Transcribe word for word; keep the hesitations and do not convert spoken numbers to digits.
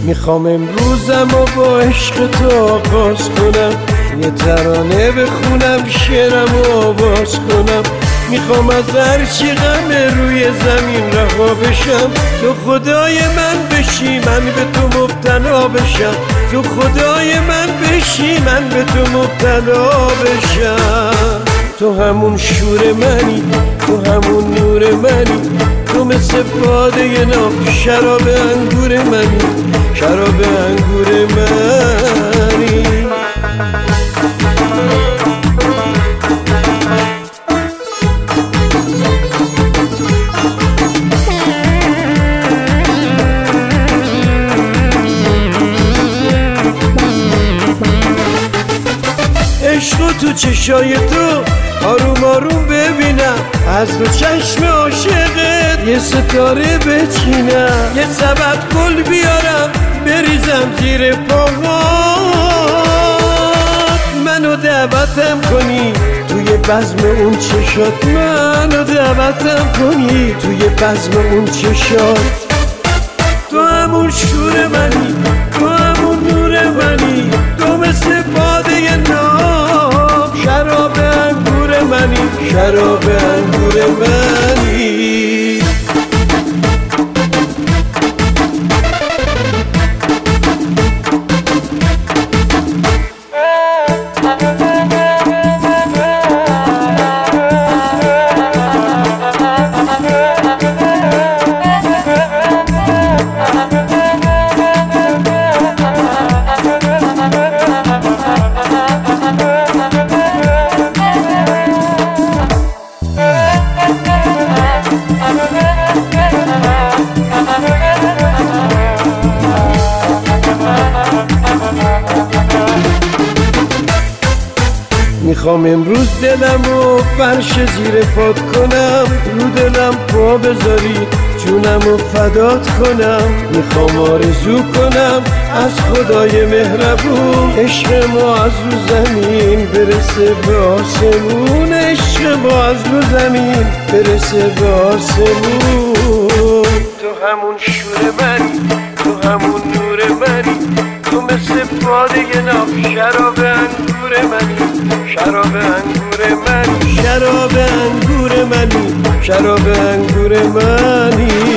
میخوام امروزم و با عشق تو آغاز کنم، یه ترانه بخونم شعرم و آواز کنم. میخوام از هرچی غم روی زمین رها بشم، تو خدای من بشی من به تو مبتلا بشم، تو خدای من بشی من به تو مبتلا بشم. تو همون شور منی، تو همون نور منی، تو مثل باده ناب شراب انگور منی، شراب انگور منی. عشق تو چشای تو آروم آروم ببینم، از تو چشم عاشقت یه ستاره بچینم، یه سبد گل بیارم بریزم زیر پاهات، منو دعوتم کنی توی بزم اون چشات، منو دعوتم کنی توی بزم اون چشات. تو همون شور منی، تو همون نور منی، تو مثل باده ناب شراب انگور منی، شراب انگور منی. میخوام امروز دلم و فرش زیر پات کنم، رو دلم پا بذاری جونم و فدات کنم. میخوام آرزو کنم از خدای مهربون، عشق ما از رو زمین برسه به آسمون، عشق ما از رو زمین برسه به آسمون. تو همون شور منی، تو همون نور منی، تو مثل باده ناب شراب انگور منی، شراب انگور منی، شراب انگور منی، شراب انگور منی.